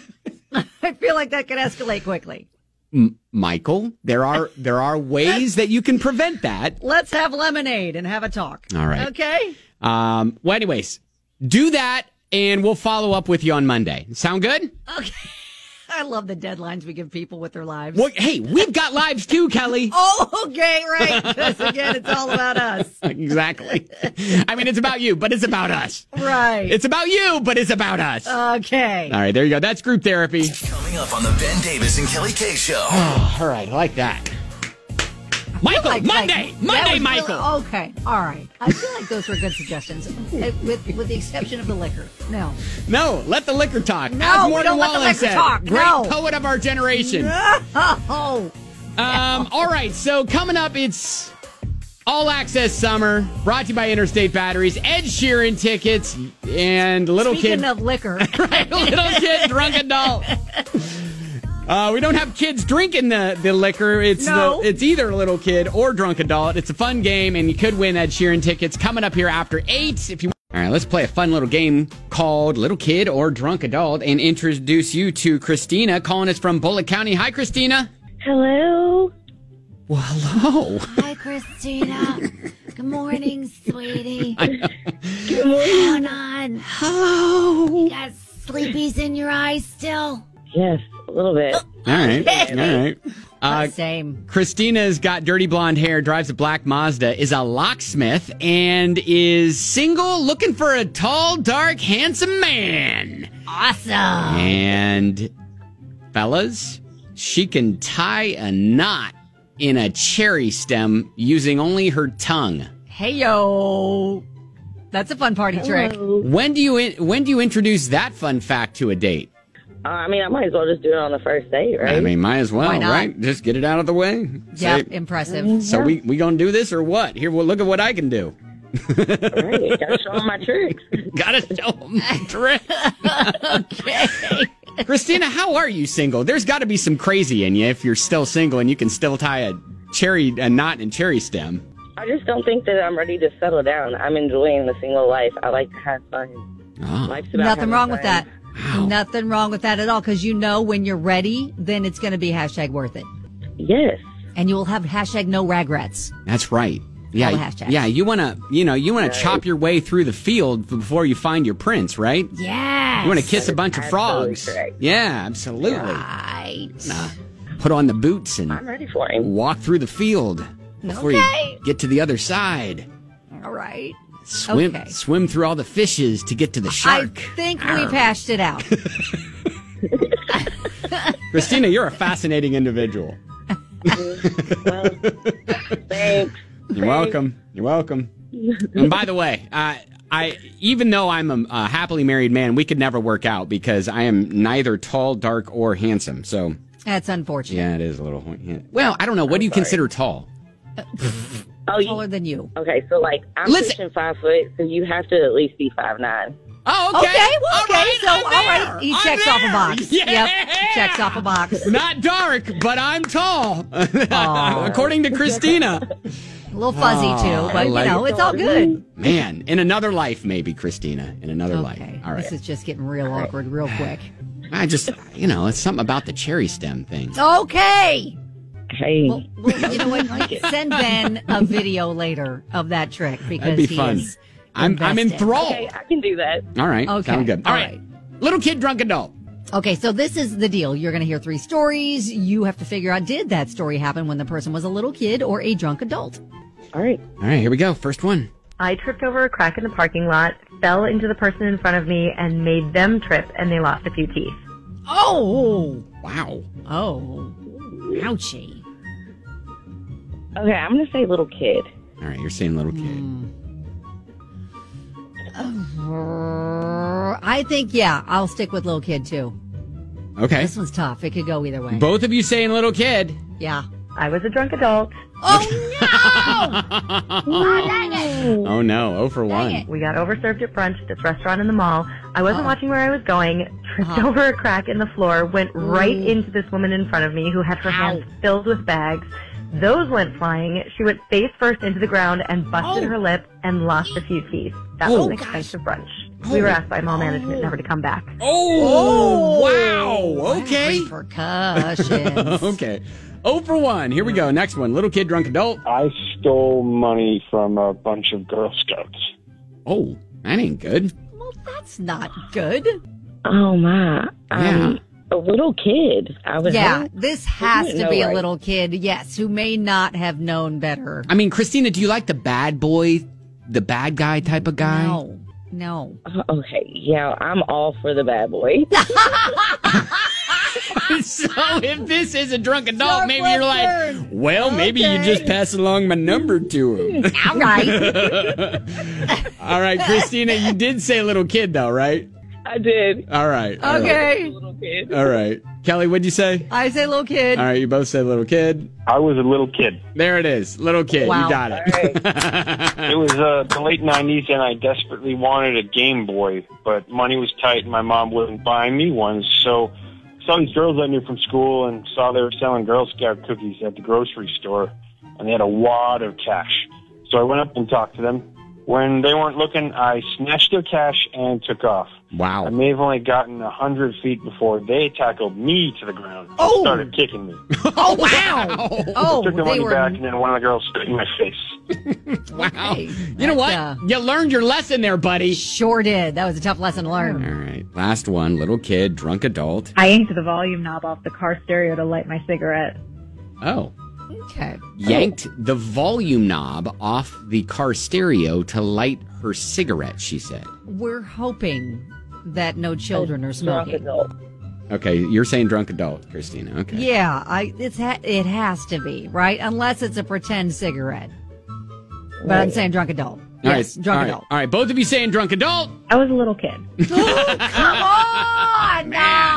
I feel like that could escalate quickly. M- Michael, there are there are ways that you can prevent that. Let's have lemonade and have a talk. All right. Okay. Um. Well, anyways, do that, and we'll follow up with you on Monday. Sound good? Okay. I love the deadlines we give people with their lives. Well, hey, we've got lives too, Kelly. Oh, okay, right. Because again, it's all about us. Exactly. I mean, it's about you, but it's about us. Right. It's about you, but it's about us. Okay. All right, there you go. That's group therapy. Coming up on the Ben Davis and Kelly K Show. Oh, all right, I like that. Michael, like, Monday, like, Monday, Michael. Really, okay, all right. I feel like those were good suggestions, with with the exception of the liquor. No, no, let the liquor talk. No, As we Morgan don't let the Wallen liquor said, talk. Great No. poet of our generation. No. Um. All right. So coming up, it's All Access Summer, brought to you by Interstate Batteries, Ed Sheeran tickets, and little Speaking kid. of liquor, right? Little kid, drunk adult. Uh, we don't have kids drinking the, the liquor. It's no. the, it's either a little kid or drunk adult. It's a fun game, and you could win Ed Sheeran tickets coming up here after eight. If you all right, let's play a fun little game called Little Kid or Drunk Adult, and introduce you to Christina, calling us from Bullitt County. Hi, Christina. Hello. Well, hello. Hi, Christina. Good morning, sweetie. Good morning. Hold on. Hello. You got sleepies in your eyes still? Yes, a little bit. All right, all right. Uh, Same. Christina's got dirty blonde hair, drives a black Mazda, is a locksmith, and is single, looking for a tall, dark, handsome man. Awesome. And, fellas, she can tie a knot in a cherry stem using only her tongue. Hey, yo. That's a fun party trick. When do you in, when do you introduce that fun fact to a date? Uh, I mean, I might as well just do it on the first date, right? I mean, might as well, Why not? right? Just get it out of the way. Yep, Say, impressive. So we we gonna do this or what? Here, well, look at what I can do. All right, gotta show them my tricks. Gotta show them my tricks. Okay. Christina, how are you single? There's got to be some crazy in you if you're still single and you can still tie a cherry a knot in cherry stem. I just don't think that I'm ready to settle down. I'm enjoying the single life. I like to have fun. Oh. Life's about Nothing having wrong fun. with that. Wow. Nothing wrong with that at all, because you know when you're ready, then it's going to be hashtag worth it. Yes. And you will have hashtag no regrets. That's right. Yeah, All the hashtags. yeah. You want to, you know, you want Right. to chop your way through the field before you find your prince, right? Yes. You want to kiss a bunch of Absolutely frogs. correct. Yeah, absolutely. Right. Nah, put on the boots and I'm ready for him. walk through the field before Okay. you get to the other side. All right. Swim, Okay. swim through all the fishes to get to the shark. I think we've hashed it out. Christina, you're a fascinating individual. Well, thanks. You're welcome. You're welcome. And by the way, uh, I even though I'm a, a happily married man, we could never work out because I am neither tall, dark, or handsome. So That's unfortunate. yeah, it is a little. Yeah. Well, I don't know. What I'm do you sorry. consider tall? Oh, you, Taller than you. okay, so like I'm Listen- pushing five foot, so you have to at least be five nine. Oh, okay. Okay, well, okay. All right, so, I'm all there. right. He I'm checks off a there. box. Yeah. Yep. Checks off a box. Not dark, but I'm tall. According to Christina. A little fuzzy, Oh, too, but, like you know, it. it's all good. Man, in another life, maybe, Christina. In another life. Okay. All right. This is just getting real awkward real quick. I just, you know, it's something about the cherry stem thing. Okay. Hey. Well, well, you know what? Send Ben a video later of that trick because That'd be he fun. is I'm, I'm invested. enthralled. Okay, I can do that. All right. Okay. Sound good. All All right. Little kid, drunk adult. Okay, so this is the deal. You're going to hear three stories. You have to figure out, did that story happen when the person was a little kid or a drunk adult? All right. All right, here we go. First one. I tripped over a crack in the parking lot, fell into the person in front of me, and made them trip, and they lost a few teeth. Oh! Wow. Oh. Ouchie. Okay, I'm going to say little kid. All right, you're saying little kid. Mm. Uh, I think, yeah, I'll stick with little kid, too. Okay. This one's tough. It could go either way. Both of you saying little kid. Yeah. I was a drunk adult. Oh, Oh, dang it. Oh, no. Oh for one. We got overserved at brunch at this restaurant in the mall. I wasn't Uh-oh. watching where I was going, tripped Uh-huh. over a crack in the floor, went right Ooh. into this woman in front of me who had her hands filled with bags. Those went flying. She went face first into the ground and busted Oh. her lip and lost a few teeth. That Oh, was an expensive brunch. We were asked by mall management never to come back. Oh, wow. Okay. Repercussions. Okay. Oh for one. Here we go. Next one. Little kid, drunk adult. I stole money from a bunch of Girl Scouts. Oh, that ain't good. Well, that's not good. Oh, my. Um, Yeah. A little kid. I was Yeah, home. this has didn't to know be a right. little kid, yes, who may not have known better. I mean, Christina, do you like the bad boy, the bad guy type of guy? No, no. Uh, okay, yeah, I'm all for the bad boy. So if this is a drunk adult, Your maybe you're like, turn. well, maybe you just pass along my number to him. All right. All right, Christina, you did say little kid, though, right? I did. All right. all right. Okay. Little kid. All right. Kelly, what'd you say? I say little kid. All right, you both said little kid. I was a little kid. There it is. Little kid. Wow. You got it. It was uh, the late nineties, and I desperately wanted a Game Boy, but money was tight, and my mom wouldn't buy me one. So I saw these girls I knew from school and saw they were selling Girl Scout cookies at the grocery store, and they had a wad of cash. So I went up and talked to them. When they weren't looking, I snatched their cash and took off. Wow. I may have only gotten a hundred feet before they tackled me to the ground and Oh. started kicking me. Oh, wow. Oh, Took the they money were. back, and then one of the girls spit in my face. Wow. Okay. You know what? That's, uh, You learned your lesson there, buddy. Sure did. That was a tough lesson to learn. All right. Last one. Little kid, drunk adult. I yanked the volume knob off the car stereo to light my cigarette. Oh. Okay. Yanked the volume knob off the car stereo to light her cigarette, she said. We're hoping that no children are Drunk smoking. adult. Okay, you're saying drunk adult, Christina. Okay. Yeah, I it's ha- it has to be, right? Unless it's a pretend cigarette. But I'm saying drunk adult. All Yes, right, drunk all right, adult. All right, both of you saying drunk adult. I was a little kid. Come on!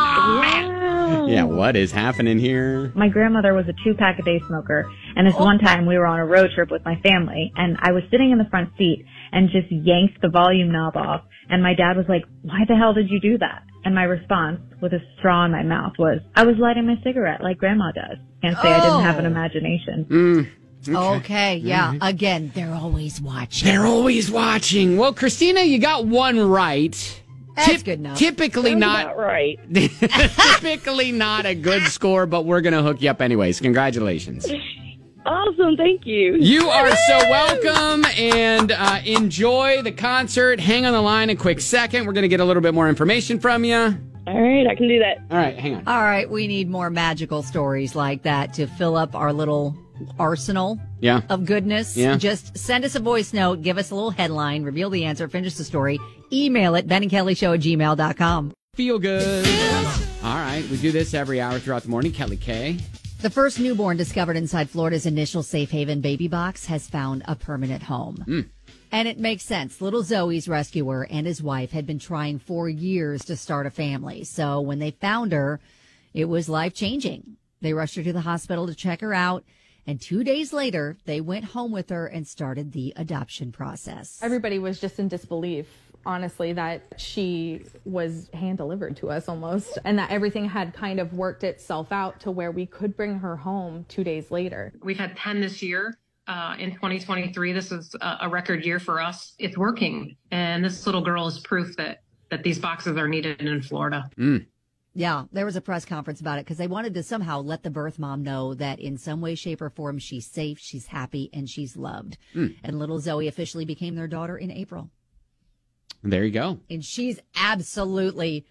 No! Yeah, what is happening here? My grandmother was a two-pack a day smoker, and this one time we were on a road trip with my family, and I was sitting in the front seat and just yanked the volume knob off, and my dad was like, "Why the hell did you do that?" And my response, with a straw in my mouth, was, "I was lighting my cigarette like Grandma does." Can't say I didn't have an Oh. imagination. Mm, Okay, yeah. Again, they're always watching. they're always watching. Well, Christina, you got one right. That's Tip- good enough. Typically Sounds not, about right. typically not a good score, but we're gonna hook you up anyways. Congratulations. Awesome, thank you. You are so welcome, and uh, enjoy the concert. Hang on the line a quick second. We're gonna get a little bit more information from you. All right, I can do that. All right, hang on. All right, we need more magical stories like that to fill up our little arsenal Yeah. of goodness. Yeah. Just send us a voice note, give us a little headline, reveal the answer, finish the story, email it, Ben and Kelly Show at gmail dot com. Feel good. All right, we do this every hour throughout the morning. Kelly K. The first newborn discovered inside Florida's initial safe haven baby box has found a permanent home. Mm. And it makes sense. Little Zoe's rescuer and his wife had been trying for years to start a family. So when they found her, it was life-changing. They rushed her to the hospital to check her out. And two days later, they went home with her and started the adoption process. Everybody was just in disbelief. honestly, that she was hand delivered to us almost, and that everything had kind of worked itself out to where we could bring her home two days later. We've had ten this year. Uh, in twenty twenty-three, this is a, a record year for us. It's working. And this little girl is proof that, that these boxes are needed in Florida. Mm. Yeah, there was a press conference about it because they wanted to somehow let the birth mom know that in some way, shape, or form, she's safe, she's happy, and she's loved. Mm. And little Zoe officially became their daughter in April. There you go. And she's absolutely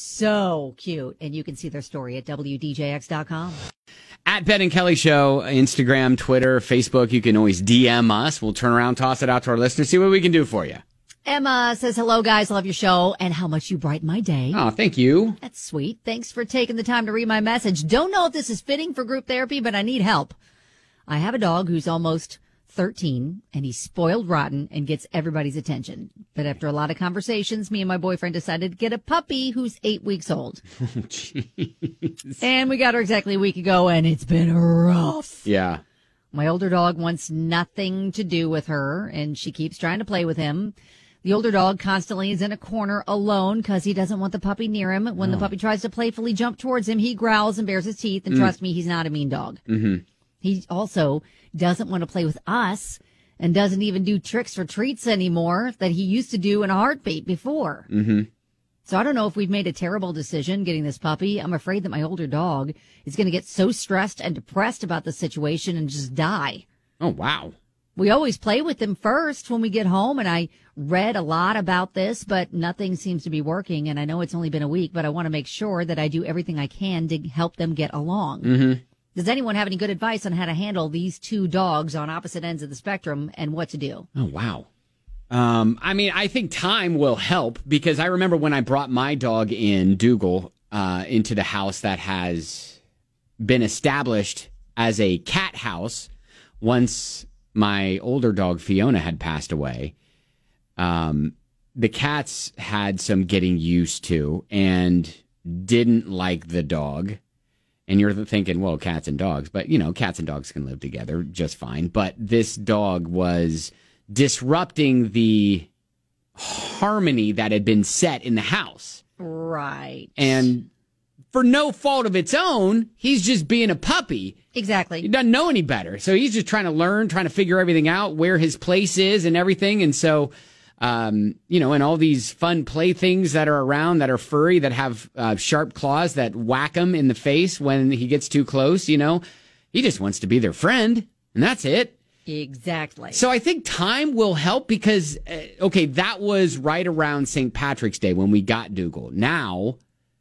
so cute. And you can see their story at W D J X dot com. At Ben and Kelly Show, Instagram, Twitter, Facebook, you can always D M us. We'll turn around, toss it out to our listeners, see what we can do for you. Emma says, hello, guys. Love your show and how much you brighten my day. Oh, thank you. That's sweet. Thanks for taking the time to read my message. Don't know if this is fitting for group therapy, but I need help. I have a dog who's almost thirteen, and he's spoiled rotten and gets everybody's attention. But after a lot of conversations, me and my boyfriend decided to get a puppy who's eight weeks old. Oh, jeez. And we got her exactly a week ago, and it's been rough. Yeah. My older dog wants nothing to do with her, and she keeps trying to play with him. The older dog constantly is in a corner alone because he doesn't want the puppy near him. When Oh. the puppy tries to playfully jump towards him, he growls and bares his teeth. And Mm. trust me, he's not a mean dog. Mm-hmm. He also doesn't want to play with us and doesn't even do tricks or treats anymore that he used to do in a heartbeat before. Mm-hmm. So I don't know if we've made a terrible decision getting this puppy. I'm afraid that my older dog is going to get so stressed and depressed about the situation and just die. Oh, wow. We always play with them first when we get home, and I read a lot about this, but nothing seems to be working. And I know it's only been a week, but I want to make sure that I do everything I can to help them get along. Mm-hmm. Does anyone have any good advice on how to handle these two dogs on opposite ends of the spectrum and what to do? Oh, wow. Um, I mean, I think time will help because I remember when I brought my dog in, Dougal, uh, into the house that has been established as a cat house once my older dog, Fiona, had passed away. Um, the cats had some getting used to and didn't like the dog. And you're thinking, well, cats and dogs, but you know, cats and dogs can live together just fine. But this dog was disrupting the harmony that had been set in the house. Right. And for no fault of its own, he's just being a puppy. Exactly. He doesn't know any better. So he's just trying to learn, trying to figure everything out, where his place is and everything. And so, um, you know, and all these fun playthings that are around that are furry, that have uh, sharp claws that whack him in the face when he gets too close, you know, he just wants to be their friend. And that's it. Exactly. So I think time will help because, uh, okay, that was right around Saint Patrick's Day when we got Dougal. Now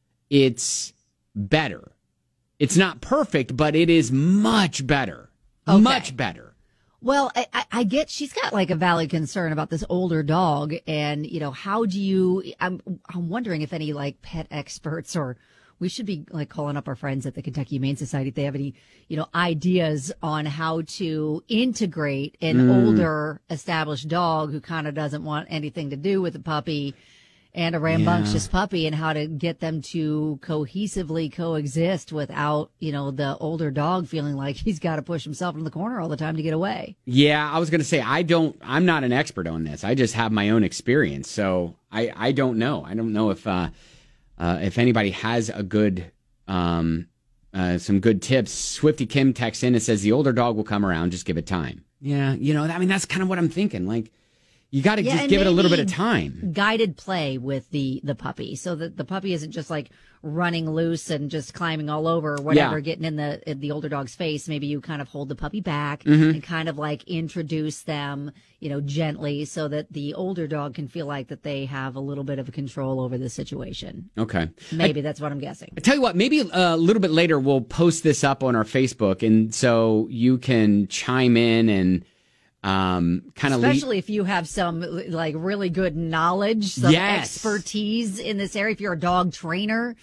it's better. It's not perfect, but it is much better. Okay. Much better. Well, I, I- I get she's got like a valid concern about this older dog. And, you know, how do you, I'm, I'm wondering if any like pet experts or we should be like calling up our friends at the Kentucky Humane Society if they have any, you know, ideas on how to integrate an Mm. older established dog who kind of doesn't want anything to do with the puppy and a rambunctious Yeah. puppy and how to get them to cohesively coexist without, you know, the older dog feeling like he's got to push himself in the corner all the time to get away. Yeah, I was going to say, I don't, I'm not an expert on this. I just have my own experience. So I, I don't know. I don't know if, uh, uh, if anybody has a good, um, uh, some good tips. Swifty Kim texts in and says the older dog will come around. Just give it time. Yeah. You know, I mean, that's kind of what I'm thinking. Like, you got to Yeah, just and give it a little bit maybe of time. Guided play with the, the puppy so that the puppy isn't just like running loose and just climbing all over or whatever, Yeah. getting in the in the older dog's face. Maybe you kind of hold the puppy back Mhm. and kind of like introduce them, you know, gently so that the older dog can feel like that they have a little bit of control over the situation. Okay. Maybe that's what I'm guessing. I tell you what, maybe a little bit later we'll post this up on our Facebook, and so you can chime in and um, kind of lead. Especially if you have some like really good knowledge, some Yes. expertise in this area. If you're a dog trainer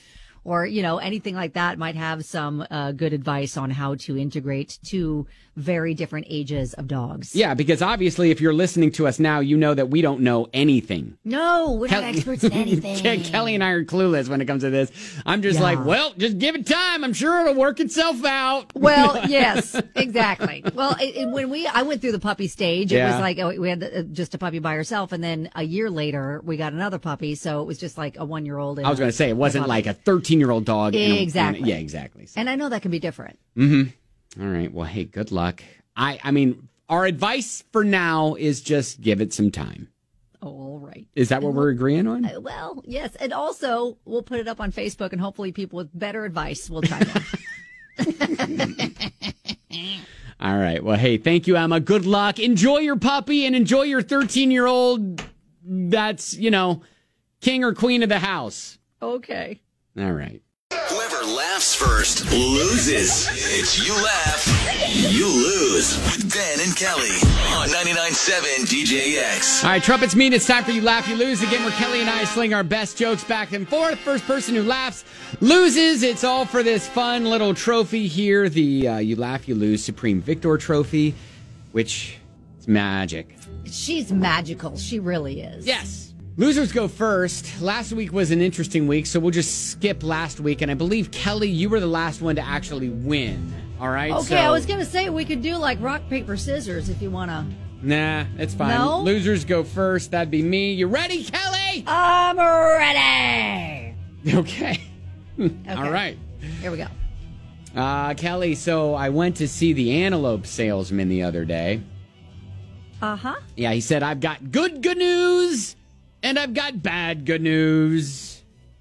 or, you know, anything like that might have some uh, good advice on how to integrate two very different ages of dogs. Yeah, because obviously if you're listening to us now, you know that we don't know anything. No, we're not Kel- experts in anything. Kelly and I are clueless when it comes to this. I'm just Yeah. like, well, just give it time. I'm sure it'll work itself out. Well, yes, exactly. Well, it, it, when we, I went through the puppy stage, it Yeah. was like, oh, we had the, just a puppy by herself. And then a year later, we got another puppy. So it was just like a one year old. I was going to say, it wasn't like a thirteen year old dog. and a- Exactly. and a- yeah, exactly. And I know that can be different. Mm-hmm. All right. Well, hey, good luck. I, I mean, our advice for now is just give it some time. Oh, all right. Is that what we're agreeing on? Uh, Well, yes. And also, we'll put it up on Facebook and hopefully people with better advice will chime in. All right. Well, hey, thank you, Emma. Good luck. Enjoy your puppy and enjoy your thirteen year old that's, you know, king or queen of the house. Okay. All right. Whoever laughs first loses. It's You Laugh, You Lose with Ben and Kelly on ninety-nine point seven D J X. All right, trumpets mean it's time for You Laugh, You Lose. Again, where Kelly and I sling our best jokes back and forth. First person who laughs loses. It's all for this fun little trophy here, the uh, You Laugh, You Lose Supreme Victor Trophy, which is magic. She's magical. She really is. Yes. Losers go first. Last week was an interesting week, so we'll just skip last week. And I believe, Kelly, you were the last one to actually win. All right? Okay, so, I was going to say we could do like rock, paper, scissors if you want to. Nah, it's fine. No? Losers go first. That'd be me. You ready, Kelly? I'm ready. Okay. All right. Here we go. Uh, Kelly, so I went to see the antelope salesman the other day. Uh-huh. Yeah, he said, I've got good good news, and I've got bad good news.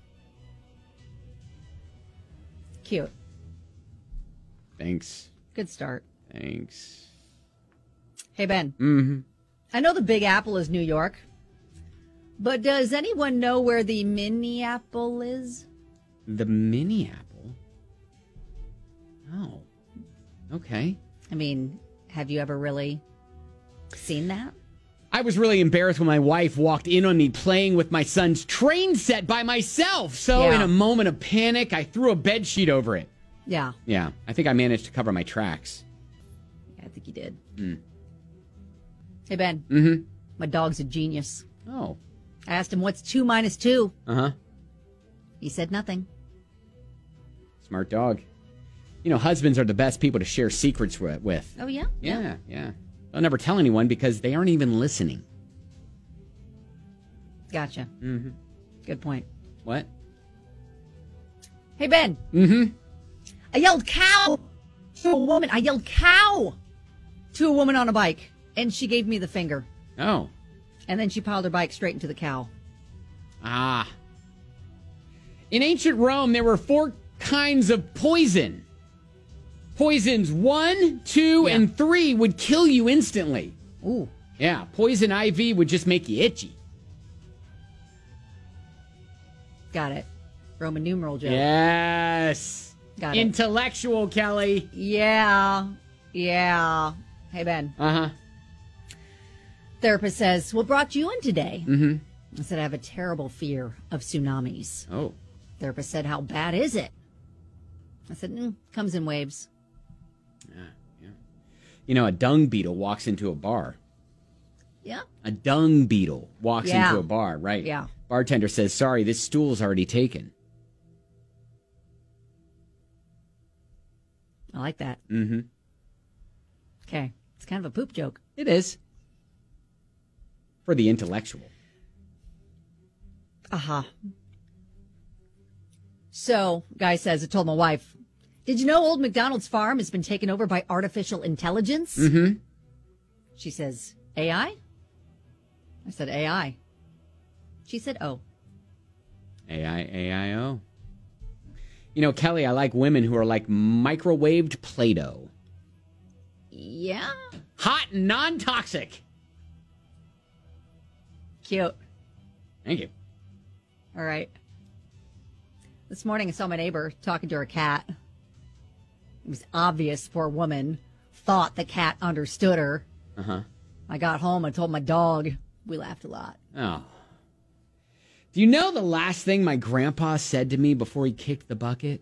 Cute. Thanks. Good start. Thanks. Hey, Ben. Mm-hmm. I know the Big Apple is New York, but does anyone know where the Mini Apple is? The mini apple? Oh. Okay. I mean, have you ever really seen that? I was really embarrassed when my wife walked in on me playing with my son's train set by myself. So Yeah. in a moment of panic, I threw a bed sheet over it. Yeah, Yeah, I think I managed to cover my tracks. I think you did. Mm. Hey, Ben. Mm-hmm. My dog's a genius. Oh. I asked him, what's two minus two? Uh-huh. He said nothing. Smart dog. You know, husbands are the best people to share secrets wi- with. Oh, yeah? Yeah, yeah. They'll never tell anyone because they aren't even listening. Gotcha. Mm-hmm. Good point. What? Hey, Ben. Mm-hmm. I yelled cow to a woman. I yelled cow to a woman on a bike, and she gave me the finger. Oh. And then she piled her bike straight into the cow. Ah. In ancient Rome, there were four kinds of poison. Poisons one, two, Yeah. and three would kill you instantly. Ooh. Yeah, poison ivy would just make you itchy. Got it. Roman numeral joke. Yes. Got it. Intellectual, Kelly. Yeah. Yeah. Hey, Ben. Uh-huh. Therapist says, what brought you in today? Mm-hmm. I said, I have a terrible fear of tsunamis. Oh. Therapist said, how bad is it? I said, mm, comes in waves. Yeah, yeah. You know, a dung beetle walks into a bar. Yeah. A dung beetle walks Yeah. into a bar, right? Yeah. Bartender says, sorry, this stool's already taken. I like that. Mm-hmm. Okay. It's kind of a poop joke. It is. For the intellectual. Aha. Uh-huh. So, guy says, I told my wife, did you know Old McDonald's farm has been taken over by artificial intelligence? Mm-hmm. She says, A I? I said, A I. She said, oh. A I, A I O. You know, Kelly, I like women who are like microwaved Play-Doh. Yeah? Hot and non-toxic. Cute. Thank you. All right. This morning I saw my neighbor talking to her cat. It was obvious, poor woman thought the cat understood her. Uh-huh. I got home and told my dog. We laughed a lot. Oh. Do you know the last thing my grandpa said to me before he kicked the bucket?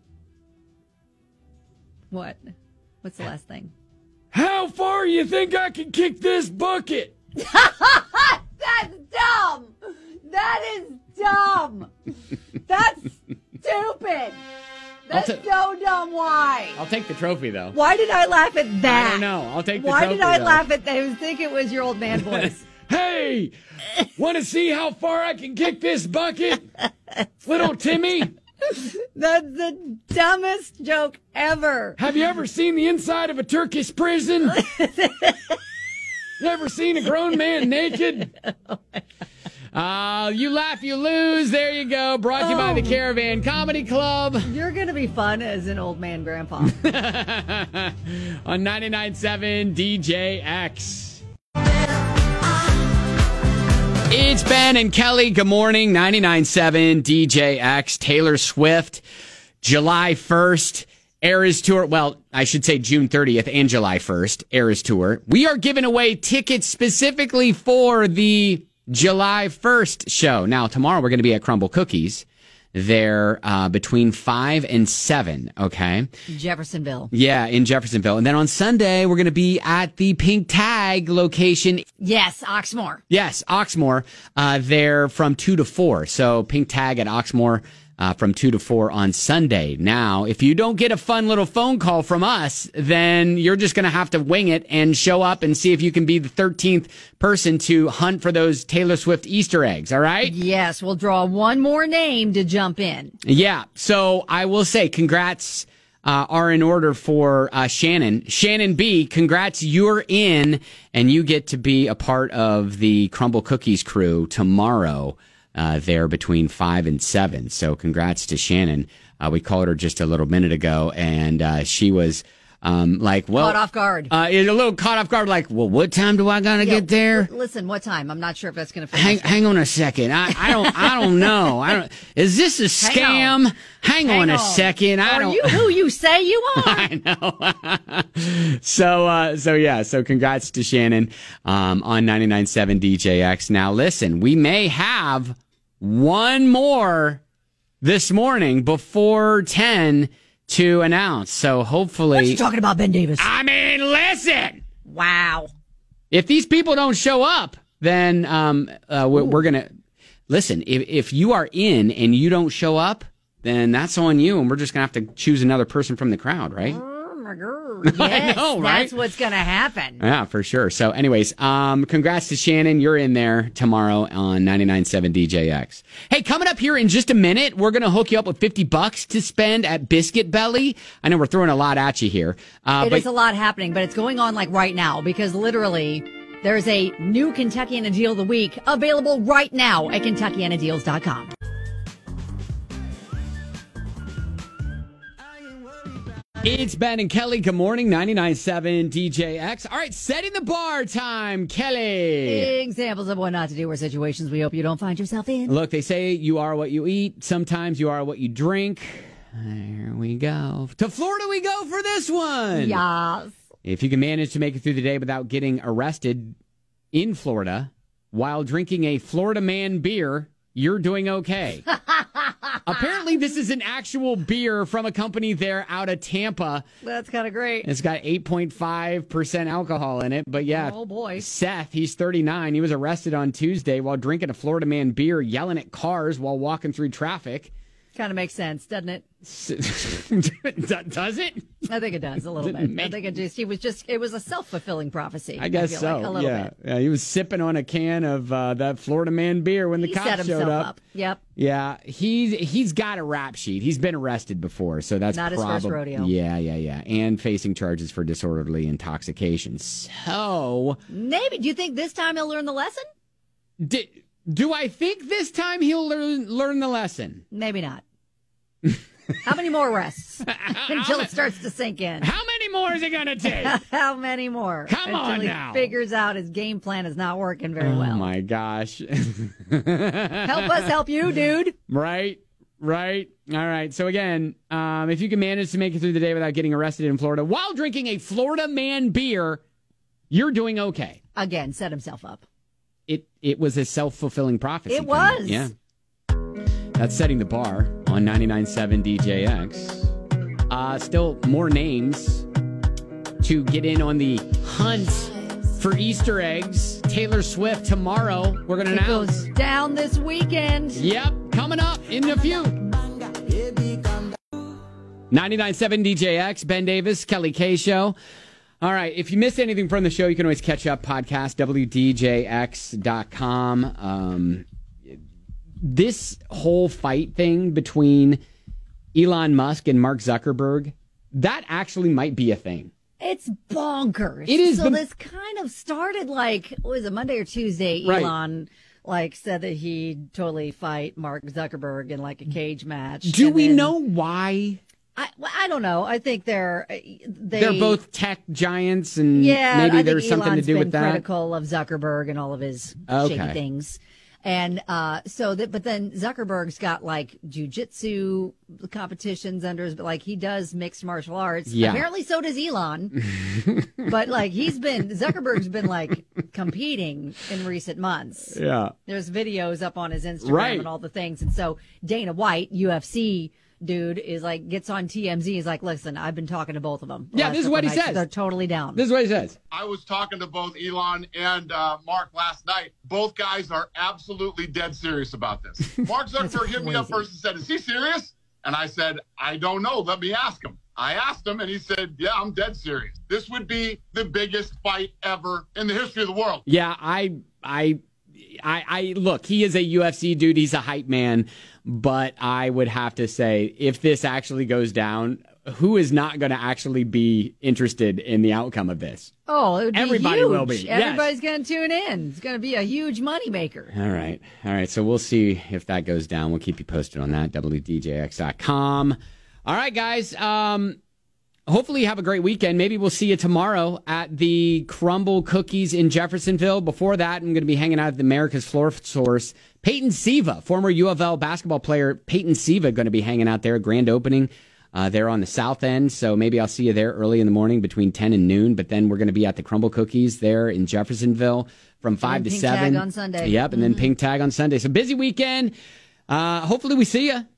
What? What's the last thing? How far you think I can kick this bucket? That's dumb. That is dumb. That's stupid. That's ta- so dumb. Why? I'll take the trophy, though. Why did I laugh at that? I don't know. I'll take the Why trophy, did I though. laugh at that? I think it was your old man voice. Hey, want to see how far I can kick this bucket? Little Timmy? That's the dumbest joke ever. Have you ever seen the inside of a Turkish prison? You ever seen a grown man naked? Uh, you laugh, you lose. There you go. Brought to you by the Caravan Comedy Club. You're going to be fun as an old man grandpa. On ninety-nine point seven D J X. It's Ben and Kelly. Good morning. ninety-nine point seven D J X. Taylor Swift, July first. Eras Tour. Well, I should say June thirtieth and July first. Eras Tour. We are giving away tickets specifically for the July first show. Now, tomorrow we're going to be at Crumble Cookies. There uh, between five and seven, okay? Jeffersonville. Yeah, in Jeffersonville. And then on Sunday, we're going to be at the Pink Tag location. Yes, Oxmoor. Yes, Oxmoor. Uh, there from two to four. So Pink Tag at Oxmoor uh, from two to four on Sunday. Now, if you don't get a fun little phone call from us, then you're just going to have to wing it and show up and see if you can be the thirteenth person to hunt for those Taylor Swift Easter eggs, all right? Yes, we'll draw one more name to jump in. Yeah, so I will say congrats uh, are in order for uh, Shannon. Shannon B, congrats, you're in, and you get to be a part of the Crumble Cookies crew tomorrow uh, there between five and seven. So congrats to Shannon. Uh, we called her just a little minute ago, and uh, she was... Um, like, well, Caught off guard. Uh, a little caught off guard. Like, well, what time do I gotta Yeah, get there? l- Listen, what time? I'm not sure if that's going to Hang, hang on a second. I, I don't, I don't know. I don't. Is this a Hang scam? Hang, on, a second. I Are don't. you who you say you are? I know. so, uh, so yeah. So, congrats to Shannon um, on ninety-nine point seven D J X. Now, listen, we may have one more this morning before ten. To announce. So hopefully... What you talking about, Ben Davis? I mean, listen! Wow. If these people don't show up, then um, uh, we're, we're going to... Listen, if, if you are in and you don't show up, then that's on you, and we're just going to have to choose another person from the crowd, right? Oh, my God. I Yes, know, right? that's what's going to happen. Yeah, for sure. So anyways, um, congrats to Shannon. You're in there tomorrow on ninety-nine point seven D J X. Hey, coming up here in just a minute, we're going to hook you up with fifty bucks to spend at Biscuit Belly. I know we're throwing a lot at you here. Uh, It but is a lot happening, but it's going on like right now because literally there's a new Kentuckiana Deal of the Week available right now at Kentuckiana Deals dot com. It's Ben and Kelly. Good morning, ninety-nine point seven D J X. All right, setting the bar time, Kelly. Examples of what not to do or situations we hope you don't find yourself in. Look, they say you are what you eat. Sometimes you are what you drink. There we go. To Florida we go for this one. Yes. If you can manage to make it through the day without getting arrested in Florida while drinking a Florida Man beer, you're doing okay. Apparently, this is an actual beer from a company there out of Tampa. That's kind of great. It's got eight point five percent alcohol in it. But yeah, Oh, boy. Seth, he's thirty-nine. He was arrested on Tuesday while drinking a Florida Man beer, yelling at cars while walking through traffic. Kind of makes sense, doesn't it? Does it? I think it does a little Didn't bit. I think it just, he was just, it was a self-fulfilling prophecy. I guess feel so. like, a little yeah. bit. yeah, he was sipping on a can of uh, that Florida Man beer when the He cops set showed himself up. up. Yep. Yeah, he's he's got a rap sheet. He's been arrested before, so that's Not his probably first rodeo. Yeah, yeah, yeah, and facing charges for disorderly intoxication. So Maybe. Do you think this time he'll learn the lesson? do, do I think this time he'll learn learn the lesson? Maybe not. How many more rests until it starts to sink in? How many more is it going to take? How many more? Come until on he now. figures out his game plan is not working very Oh well. my gosh. Help us help you, dude. Right, right. All right. So again, um, if you can manage to make it through the day without getting arrested in Florida while drinking a Florida Man beer, you're doing okay. Again, set himself up. It it was a self-fulfilling prophecy. It was. Yeah. That's Setting the Bar on ninety-nine point seven D J X. Uh, still more names to get in on the hunt for Easter eggs. Taylor Swift tomorrow. We're going to It announce. goes down this weekend. Yep, coming up in a few. ninety-nine point seven D J X, Ben Davis, Kelly K Show. All right, if you missed anything from the show, you can always catch up. Podcast, W D J X dot com. Um, this whole fight thing between Elon Musk and Mark Zuckerberg, that actually might be a thing. It's bonkers. It is So the- this kind of started like, what was it, Monday or Tuesday? Right. Elon like said that he'd totally fight Mark Zuckerberg in like a cage match. Do And we then- know why? I, well, I don't know. I think they're they, They're both tech giants, and yeah. maybe I there's think something Elon's to do with been that. critical of Zuckerberg and all of his Okay. shady things. And uh, so that, but then Zuckerberg's got like jujitsu competitions under his, like he does mixed martial arts. Yeah. Apparently, so does Elon. But like he's been Zuckerberg's been like competing in recent months. Yeah. There's videos up on his Instagram Right. and all the things. And so Dana White, U F C dude, is like gets on T M Z. He's like, listen, I've been talking to both of them. the Yeah, last this is couple what he nights. says. They're totally down. This is what he says. I was talking to both Elon and uh, Mark last night. Both guys are absolutely dead serious about this. Mark Zuckerberg hit me up first and said, is he serious? And I said, I don't know. Let me ask him. I asked him, and he said, yeah, I'm dead serious. This would be the biggest fight ever in the history of the world. Yeah, I, I, I, I look. He is a U F C dude. He's a hype man, but I would have to say, if this actually goes down, who is not going to actually be interested in the outcome of this? Oh, it would be Everybody huge. will be, yes. Everybody's going to tune in. It's going to be a huge moneymaker. All right, all right. So we'll see if that goes down. We'll keep you posted on that. W D J X dot com. All right, guys. Um, hopefully you have a great weekend. Maybe we'll see you tomorrow at the Crumble Cookies in Jeffersonville. Before that, I'm going to be hanging out at the America's Floor Source. Peyton Siva, former U of L basketball player, Peyton Siva, going to be hanging out there. Grand opening uh, there on the south end. So maybe I'll see you there early in the morning between ten and noon. But then we're going to be at the Crumble Cookies there in Jeffersonville from five And to Pink seven. Tag on Sunday. Yep, and Mhm. then Pink Tag on Sunday. So busy weekend. Uh, hopefully we see you.